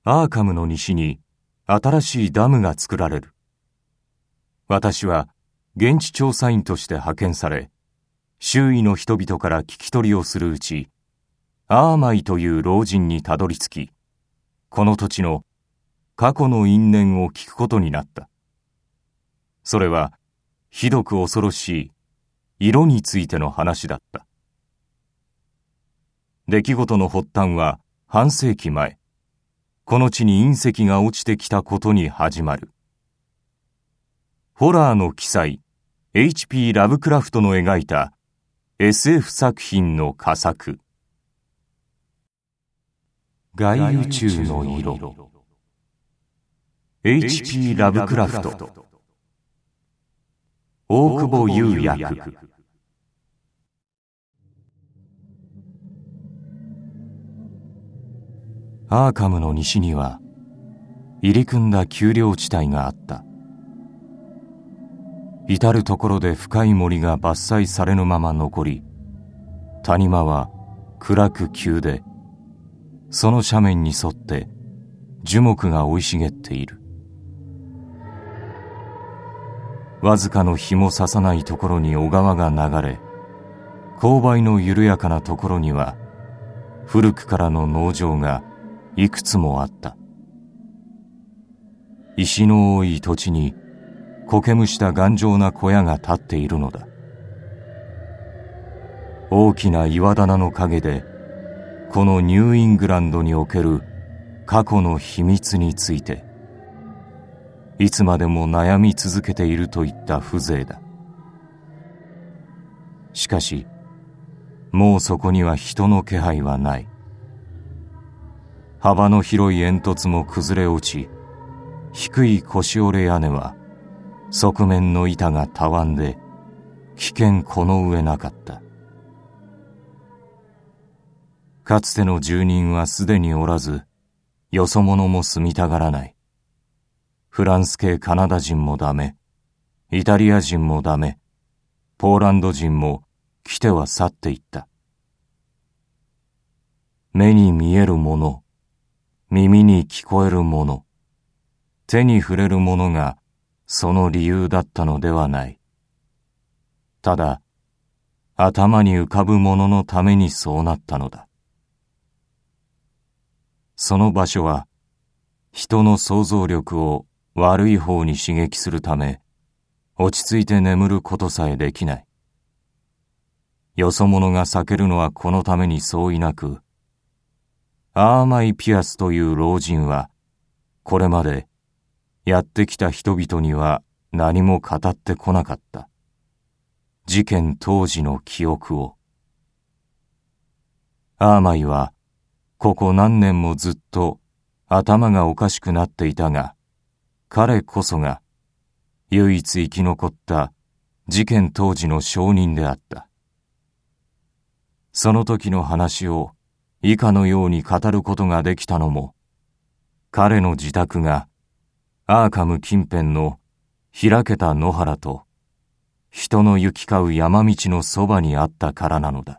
アーカムの西に新しいダムが作られる。私は現地調査員として派遣され、周囲の人々から聞き取りをするうち、アーマイという老人にたどり着き、この土地の過去の因縁を聞くことになった。それはひどく恐ろしい色についての話だった。出来事の発端は半世紀前、この地に隕石が落ちてきたことに始まる。ホラーの奇才、H.P. ラブクラフトの描いた SF 作品の佳作。外宇宙の色。H.P. ラブクラフト。大久保裕役。アーカムの西には入り組んだ丘陵地帯があった。至る所で深い森が伐採されぬまま残り、谷間は暗く急で、その斜面に沿って樹木が生い茂っている。わずかの日も差さないところに小川が流れ、勾配の緩やかなところには古くからの農場がいくつもあった。石の多い土地に苔むした頑丈な小屋が建っているのだ。大きな岩棚の陰で、このニューイングランドにおける過去の秘密について、いつまでも悩み続けているといった風情だ。しかし、もうそこには人の気配はない。幅の広い煙突も崩れ落ち、低い腰折れ屋根は側面の板がたわんで危険この上なかった。かつての住人はすでにおらず、よそ者も住みたがらない。フランス系カナダ人もダメ、イタリア人もダメ、ポーランド人も来ては去っていった。目に見えるもの、耳に聞こえるもの、手に触れるものがその理由だったのではない。ただ、頭に浮かぶもののためにそうなったのだ。その場所は、人の想像力を悪い方に刺激するため、落ち着いて眠ることさえできない。よそ者が避けるのはこのために相違なく、アーマイ・ピアスという老人は、これまでやってきた人々には何も語ってこなかった。事件当時の記憶を。アーマイは、ここ何年もずっと頭がおかしくなっていたが、彼こそが唯一生き残った事件当時の証人であった。その時の話を以下のように語ることができたのも、彼の自宅がアーカム近辺の開けた野原と人の行き交う山道のそばにあったからなのだ。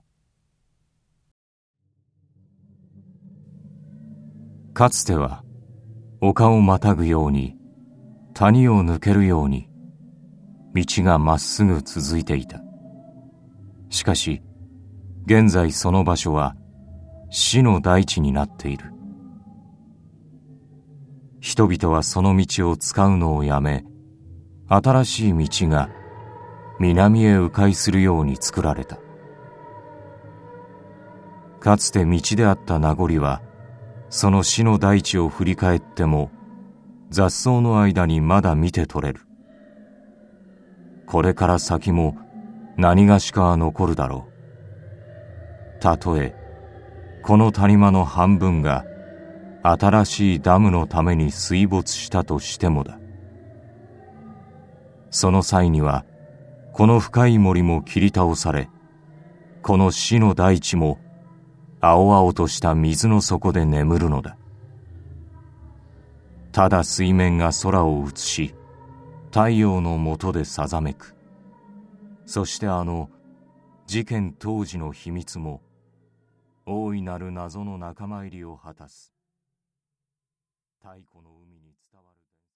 かつては丘をまたぐように、谷を抜けるように、道がまっすぐ続いていた。しかし、現在その場所は死の大地になっている。人々はその道を使うのをやめ、新しい道が南へ迂回するように作られた。かつて道であった名残は、その死の大地を振り返っても、雑草の間にまだ見て取れる。これから先も何がしかは残るだろう。たとえ、この谷間の半分が新しいダムのために水没したとしてもだ。その際には、この深い森も切り倒され、この死の大地も青々とした水の底で眠るのだ。ただ水面が空を映し、太陽の下でさざめく。そして事件当時の秘密も、大いなる謎の仲間入りを果たす。 太古の海に伝わる伝説